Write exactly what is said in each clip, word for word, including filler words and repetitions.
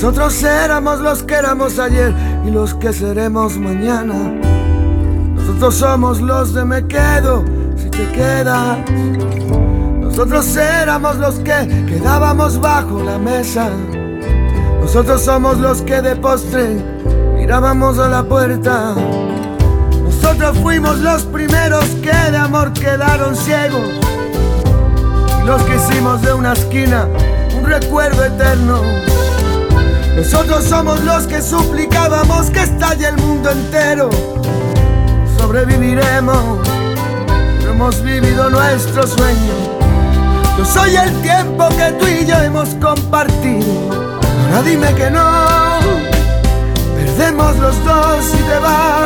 Nosotros éramos los que éramos ayer y los que seremos mañana. Nosotros somos los de me quedo si te quedas. Nosotros éramos los que quedábamos bajo la mesa. Nosotros somos los que de postre mirábamos a la puerta. Nosotros fuimos los primeros que de amor quedaron ciegos, y los que hicimos de una esquina un recuerdo eterno. Nosotros somos los que suplicábamos que estalle el mundo entero. Sobreviviremos, no hemos vivido nuestro sueño. Yo soy el tiempo que tú y yo hemos compartido. Ahora dime que no, perdemos los dos si te vas.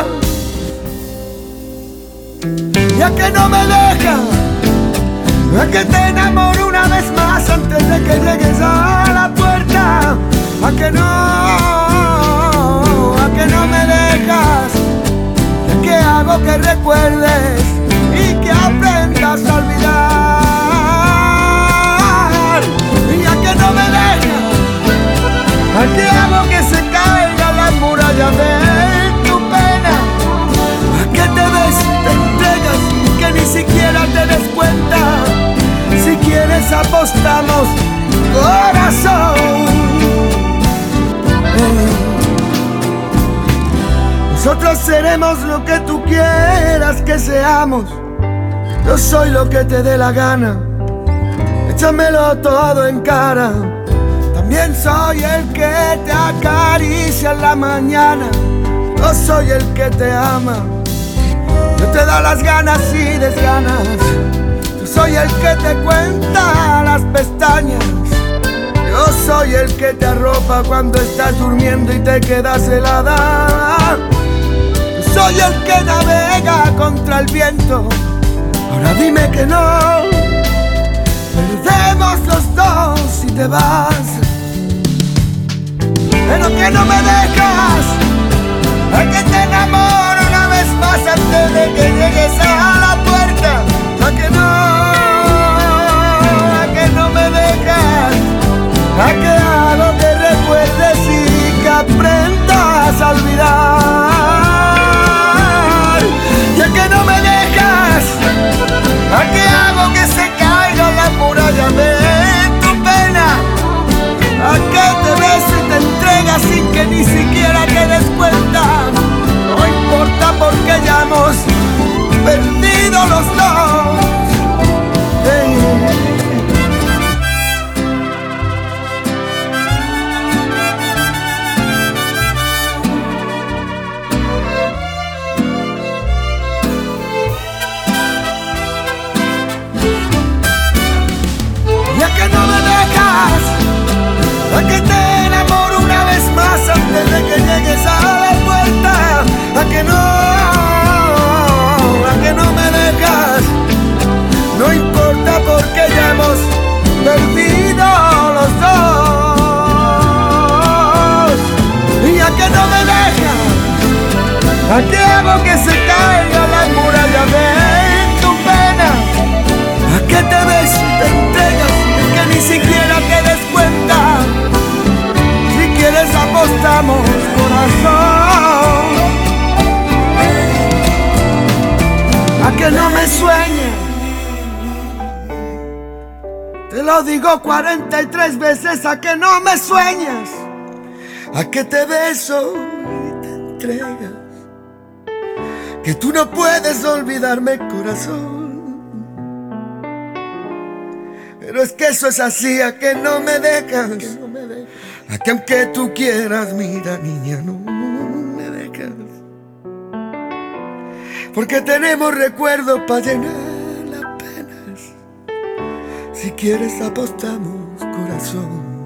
Ya que no me dejas, a que te enamoro una vez más antes de que llegues a la puerta. A que no, a que no me dejas, a que hago que recuerdes y que aprendas a olvidar. Y a que no me dejas, a que hago que se caiga la muralla de tu pena. A que te ves, te entregas y que ni siquiera te des cuenta. Si quieres apostamos, corazón. Nosotros seremos lo que tú quieras que seamos. Yo soy lo que te dé la gana, échamelo todo en cara. También soy el que te acaricia en la mañana. Yo soy el que te ama, yo te da las ganas y desganas. Yo soy el que te cuenta las pestañas. Yo soy el que te arropa cuando estás durmiendo y te quedas helada. Yo soy el que navega contra el viento. Ahora dime que no, perdemos los dos si te vas. Pero que no me dejas, a que te enamoro una vez más antes de que llegues a la puerta. A que no, a que no me dejas, a que hago que recuerdes y que aprendas a olvidar. Y a que no me dejas, a que hago que se caiga la muralla de tu pena. A que te beso y te entregas sin que ni siquiera te des cuenta. No importa porque ya hemos perdido los dos. Hey. Que no me dejas, a que te enamoro una vez más antes de que llegues a la puerta. A que no, a que no me dejas, no importa porque ya hemos perdido los dos. Y a que no me dejas, a que hago que se caiga la muralla de tu pena. A que te ves y te entregas, que ni siquiera te des cuenta. Si quieres apostamos, corazón. A que no me sueñes, te lo digo cuarenta y tres veces. A que no me sueñas, a que te beso y te entregas, que tú no puedes olvidarme, corazón. Pero es que eso es así, a que no me dejas, a que aunque tú quieras, mira niña, no me dejas. Porque tenemos recuerdos para llenar las penas. Si quieres apostamos, corazón.